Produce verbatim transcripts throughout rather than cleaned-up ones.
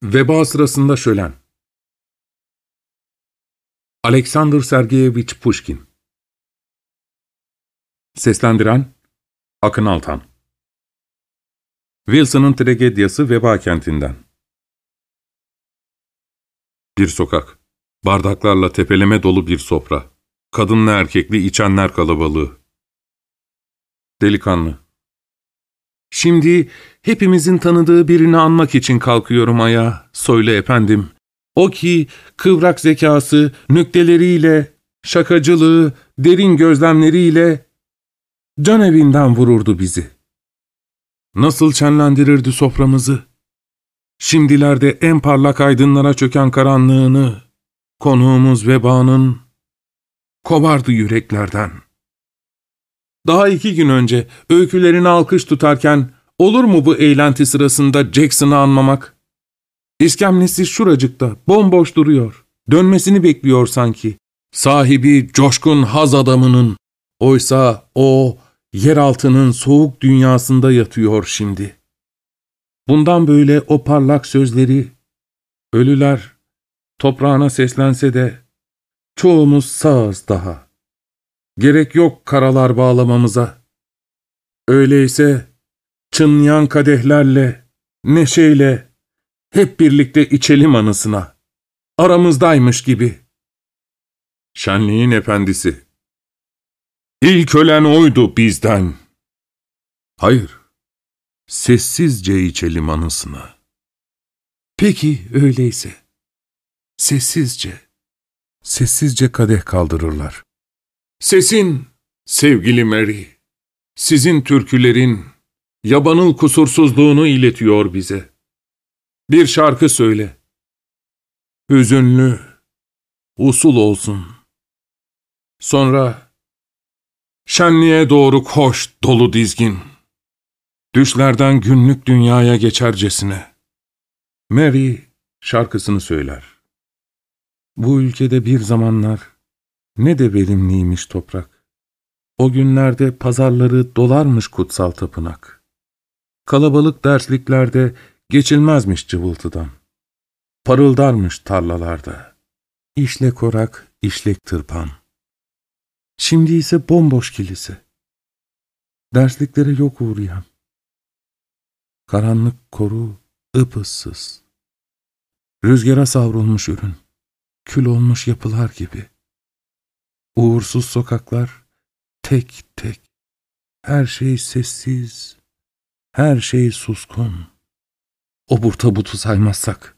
Veba sırasında şölen. Alexander Sergeyevich Pushkin. Seslendiren Akın Altan. Wilson'ın tragediyası Veba kentinden. Bir sokak. Bardaklarla tepeleme dolu bir sofra. Kadınla erkekli içenler kalabalığı. Delikanlı. Şimdi hepimizin tanıdığı birini anmak için kalkıyorum ayağa. Söyle efendim. O ki kıvrak zekası, nükteleriyle, şakacılığı, derin gözlemleriyle can evinden vururdu bizi. Nasıl şenlendirirdi soframızı? Şimdilerde en parlak aydınlara çöken karanlığını, konuğumuz vebanın, kovardı yüreklerden. Daha iki gün önce öykülerini alkış tutarken, olur mu bu eğlenti sırasında Jackson'ı anmamak? İskemlesi şuracıkta, bomboş duruyor. Dönmesini bekliyor sanki. Sahibi coşkun haz adamının. Oysa o, yeraltının soğuk dünyasında yatıyor şimdi. Bundan böyle o parlak sözleri, ölüler toprağına seslense de, çoğumuz sağız daha. Gerek yok karalar bağlamamıza. Öyleyse çınlayan kadehlerle, neşeyle, hep birlikte içelim anısına. Aramızdaymış gibi. Şenliğin efendisi. İlk ölen oydu bizden. Hayır, sessizce içelim anısına. Peki öyleyse. Sessizce, sessizce kadeh kaldırırlar. Sesin, sevgili Mary, sizin türkülerin yabanıl kusursuzluğunu iletiyor bize. Bir şarkı söyle. Hüzünlü, usul olsun. Sonra şenliğe doğru koş dolu dizgin. Düşlerden günlük dünyaya geçercesine. Mary şarkısını söyler. Bu ülkede bir zamanlar ne de verimliymiş toprak. O günlerde pazarları dolarmış kutsal tapınak. Kalabalık dersliklerde geçilmezmiş cıvıltıdan. Parıldarmış tarlalarda. İşlek orak, işlek tırpan. Şimdi ise bomboş kilise. Dersliklere yok uğrayan. Karanlık koru, ıpıssız. Rüzgara savrulmuş ürün. Kül olmuş yapılar gibi. Uğursuz sokaklar, tek tek. Her şey sessiz, her şey suskun. Obur tabutu saymazsak.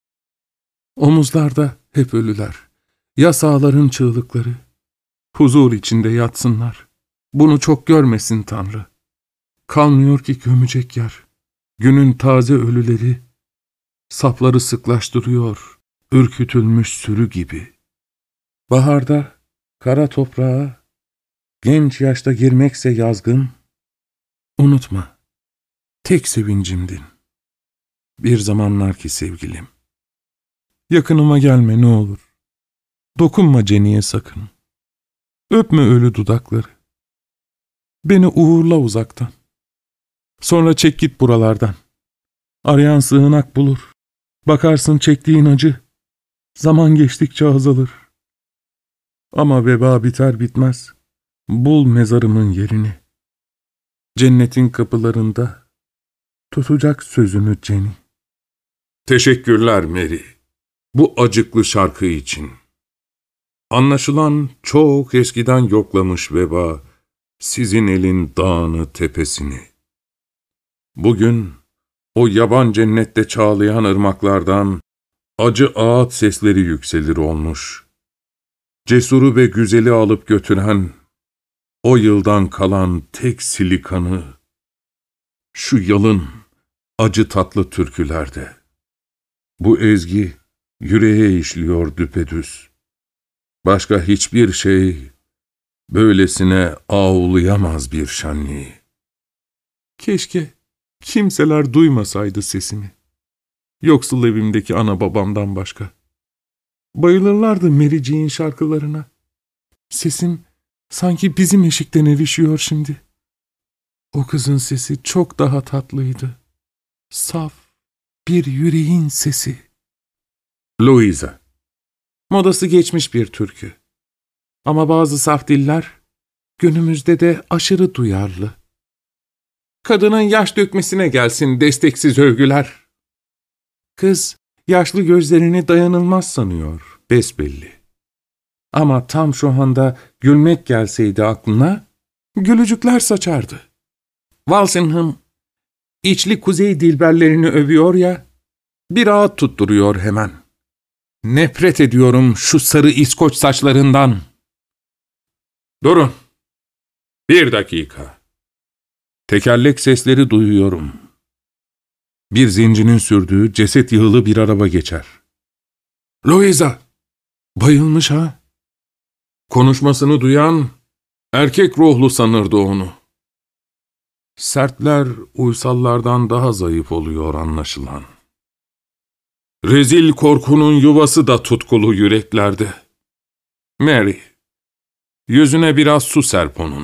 Omuzlarda hep ölüler. Yasaların çığlıkları. Huzur içinde yatsınlar. Bunu çok görmesin Tanrı. Kalmıyor ki gömecek yer. Günün taze ölüleri. Sapları sıklaştırıyor, ürkütülmüş sürü gibi. Baharda kara toprağa, genç yaşta girmekse yazgın, unutma, tek sevincimdin. Bir zamanlar ki sevgilim. Yakınıma gelme ne olur. Dokunma Jenny'e sakın. Öpme ölü dudakları. Beni uğurla uzaktan. Sonra çek git buralardan. Arayan sığınak bulur. Bakarsın çektiğin acı, zaman geçtikçe azalır. Ama veba biter bitmez, bul mezarımın yerini. Cennetin kapılarında tutacak sözünü Jenny. Teşekkürler Mary, bu acıklı şarkı için. Anlaşılan çok eskiden yoklamış veba, sizin elin dağını tepesini. Bugün, o yaban cennette çağlayan ırmaklardan acı ağıt sesleri yükselir olmuş. Cesuru ve güzeli alıp götüren, o yıldan kalan tek silikanı, şu yalın, acı tatlı türkülerde. Bu ezgi yüreğe işliyor düpedüz. Başka hiçbir şey, böylesine ağlayamaz bir şenliği. Keşke kimseler duymasaydı sesimi. Yoksul evimdeki ana babamdan başka. Bayılırlardı Mary Jean şarkılarına. Sesim sanki bizim eşikten evişiyor şimdi. O kızın sesi çok daha tatlıydı. Saf, bir yüreğin sesi. Louisa. Modası geçmiş bir türkü. Ama bazı saf diller günümüzde de aşırı duyarlı. Kadının yaş dökmesine gelsin desteksiz övgüler. Kız yaşlı gözlerini dayanılmaz sanıyor besbelli. Ama tam şu anda gülmek gelseydi aklına, gülücükler saçardı. Walsingham, içli kuzey dilberlerini övüyor ya, bir ağıt tutturuyor hemen. Nefret ediyorum şu sarı İskoç saçlarından. Durun. Bir dakika. Tekerlek sesleri duyuyorum. Bir zincinin sürdüğü ceset yığılı bir araba geçer. Louisa! Bayılmış ha? Konuşmasını duyan erkek ruhlu sanırdı onu. Sertler uysallardan daha zayıf oluyor anlaşılan. Rezil korkunun yuvası da tutkulu yüreklerde. Mary, yüzüne biraz su serp onun.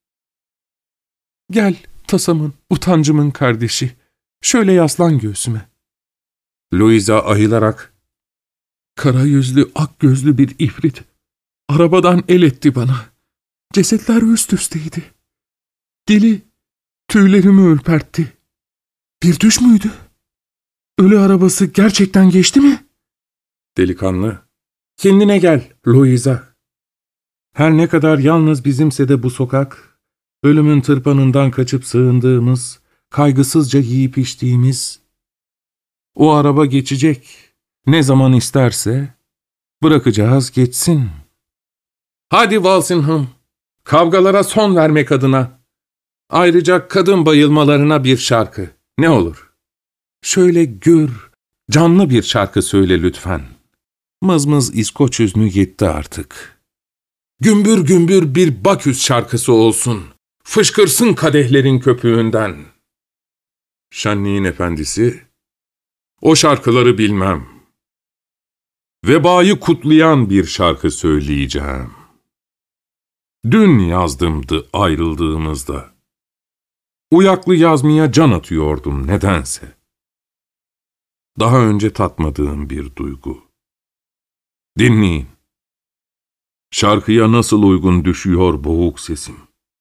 Gel tasamın, utancımın kardeşi. Şöyle yaslan göğsüme. Louisa ayılarak, kara yüzlü, ak gözlü bir ifrit arabadan el etti bana. Cesetler üst üsteydi. Dili tüylerimi ürpertti. Bir düş müydü? Ölü arabası gerçekten geçti mi? delikanlı, kendine gel Louisa. Her ne kadar yalnız bizimse de bu sokak, ölümün tırpanından kaçıp sığındığımız, kaygısızca yiyip içtiğimiz, o araba geçecek. Ne zaman isterse bırakacağız geçsin. hadi Walsingham, kavgalara son vermek adına. Ayrıca kadın bayılmalarına bir şarkı. Ne olur? Şöyle gür, canlı bir şarkı söyle lütfen. Mızmız İskoç hüznü yetti artık. Gümbür gümbür bir Baküs şarkısı olsun. Fışkırsın kadehlerin köpüğünden. Şenliğin efendisi, o şarkıları bilmem. Vebayı kutlayan bir şarkı söyleyeceğim. Dün yazdımdı ayrıldığımızda. Uyaklı yazmaya can atıyordum nedense. Daha önce tatmadığım bir duygu. Dinleyin. Şarkıya nasıl uygun düşüyor boğuk sesim.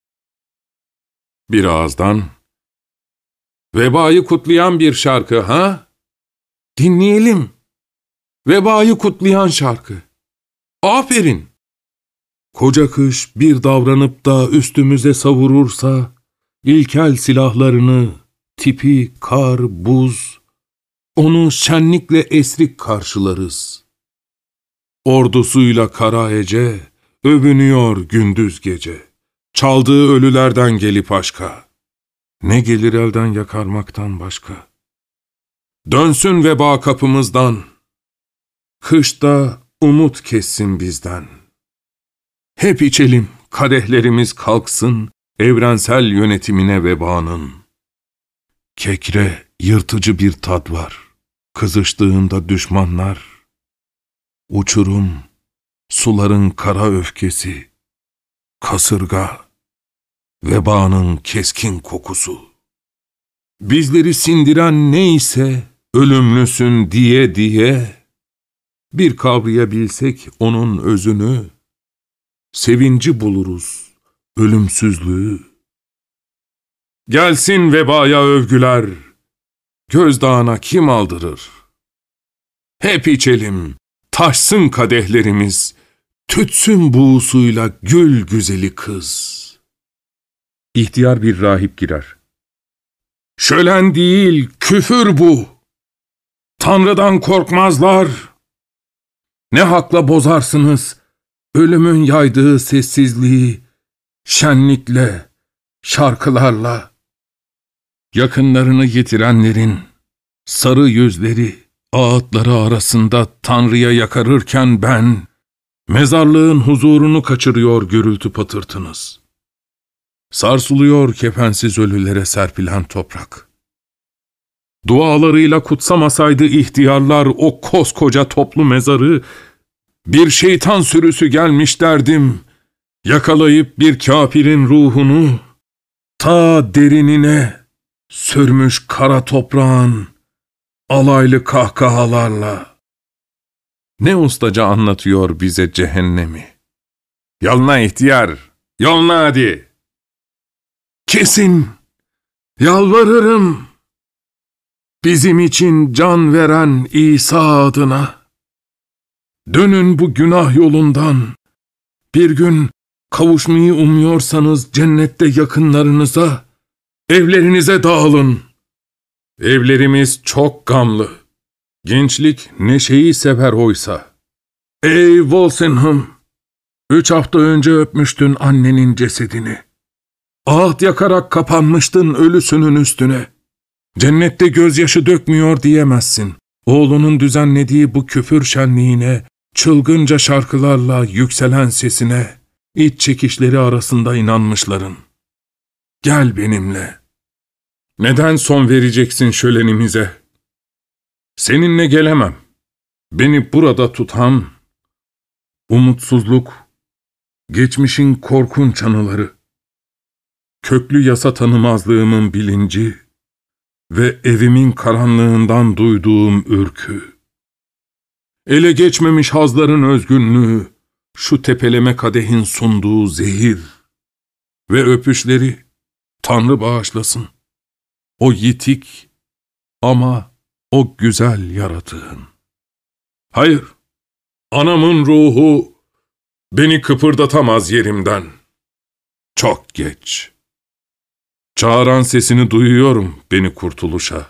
Bir ağızdan, vebayı kutlayan bir şarkı ha? Dinleyelim. Vebayı kutlayan şarkı. Aferin. Koca kış bir davranıp da üstümüze savurursa, ilkel silahlarını, tipi, kar, buz, onu şenlikle esrik karşılarız. Ordusuyla kara ece, övünüyor gündüz gece, çaldığı ölülerden gelip aşka. Ne gelir elden yakarmaktan başka? Dönsün veba kapımızdan, kışta umut kessin bizden. Hep içelim, kadehlerimiz kalksın, evrensel yönetimine vebanın. Kekre, yırtıcı bir tat var, kızıştığında düşmanlar. Uçurum, suların kara öfkesi, kasırga, vebanın keskin kokusu. Bizleri sindiren neyse, ölümlüsün diye diye, bir kavrayabilsek onun özünü, sevinci buluruz, ölümsüzlüğü. Gelsin vebaya övgüler, gözdağına kim aldırır? Hep içelim, taşsın kadehlerimiz, tütsün buğusuyla gül güzeli kız. İhtiyar bir rahip girer. Şölen değil, küfür bu. Tanrı'dan korkmazlar. Ne hakla bozarsınız ölümün yaydığı sessizliği, şenlikle, şarkılarla. Yakınlarını yitirenlerin sarı yüzleri ağıtları arasında Tanrı'ya yakarırken ben, mezarlığın huzurunu kaçırıyor gürültü patırtınız. Sarsılıyor kefensiz ölülere serpilen toprak. Dualarıyla kutsamasaydı ihtiyarlar o koskoca toplu mezarı, bir şeytan sürüsü gelmiş derdim, yakalayıp bir kâfirin ruhunu, ta derinine sürmüş kara toprağın alaylı kahkahalarla. Ne ustaca anlatıyor bize cehennemi. Yoluna ihtiyar, yoluna hadi. Kesin, yalvarırım. Bizim için can veren İsa adına. Dönün bu günah yolundan. Bir gün kavuşmayı umuyorsanız cennette yakınlarınıza, evlerinize dağılın. Evlerimiz çok gamlı. Gençlik neşeyi sever oysa. Ey Walsingham! Üç hafta önce öpmüştün annenin cesedini. Ahit yakarak kapanmıştın ölüsünün üstüne. Cennette gözyaşı dökmüyor diyemezsin. Oğlunun düzenlediği bu küfür şenliğine, çılgınca şarkılarla yükselen sesine, iç çekişleri arasında inanmışların. Gel benimle. Neden son vereceksin şölenimize? Seninle gelemem. Beni burada tutan umutsuzluk, geçmişin korkunç anıları, köklü yasa tanımazlığımın bilinci ve evimin karanlığından duyduğum ürkü. Ele geçmemiş hazların özgünlüğü, şu tepeleme kadehin sunduğu zehir ve öpüşleri Tanrı bağışlasın. O yitik ama o güzel yaratığın. Hayır, anamın ruhu beni kıpırdatamaz yerimden. Çok geç. Çağıran sesini duyuyorum beni kurtuluşa.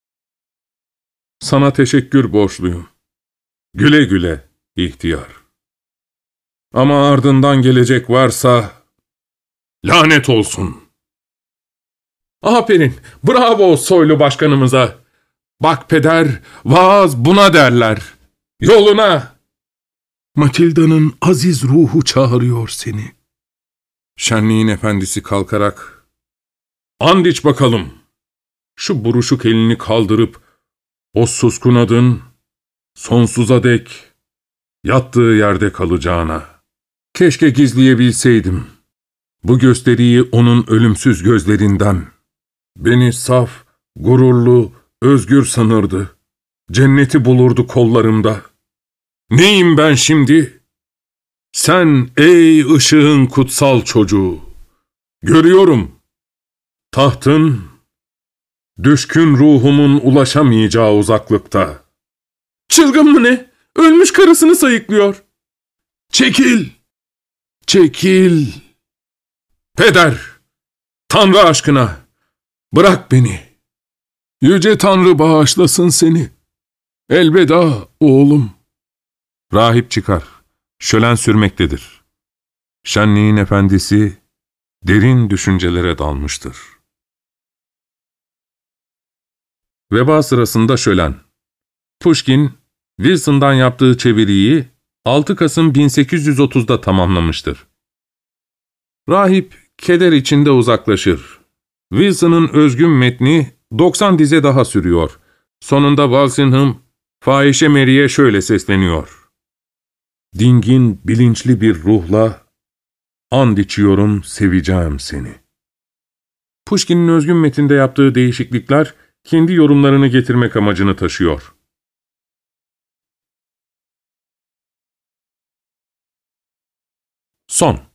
Sana teşekkür borçluyum. Güle güle ihtiyar. Ama ardından gelecek varsa lanet olsun. Aferin, bravo soylu başkanımıza. Bak peder, vaaz buna derler. Yoluna! Matilda'nın aziz ruhu çağırıyor seni. Şenliğin efendisi kalkarak, and iç bakalım. Şu buruşuk elini kaldırıp, o suskun adın, sonsuza dek, yattığı yerde kalacağına. Keşke gizleyebilseydim. Bu gösteriyi onun ölümsüz gözlerinden. Beni saf, gururlu, özgür sanırdı. Cenneti bulurdu kollarımda. Neyim ben şimdi? Sen ey ışığın kutsal çocuğu. Görüyorum. Tahtın, düşkün ruhumun ulaşamayacağı uzaklıkta. Çılgın mı ne? Ölmüş karısını sayıklıyor. Çekil! Çekil! Peder! Tanrı aşkına! Bırak beni! Yüce Tanrı bağışlasın seni. Elveda oğlum. Rahip çıkar. Şölen sürmektedir. Şenliğin efendisi derin düşüncelere dalmıştır. Veba sırasında şölen. Pushkin, Wilson'dan yaptığı çeviriyi altı Kasım bin sekiz yüz otuzda tamamlamıştır. Rahip keder içinde uzaklaşır. Wilson'ın özgün metni doksan dize daha sürüyor. Sonunda Walsingham, fahişe Mary'e şöyle sesleniyor. Dingin, bilinçli bir ruhla and içiyorum, seveceğim seni. Pushkin'in özgün metinde yaptığı değişiklikler, kendi yorumlarını getirmek amacını taşıyor. Son.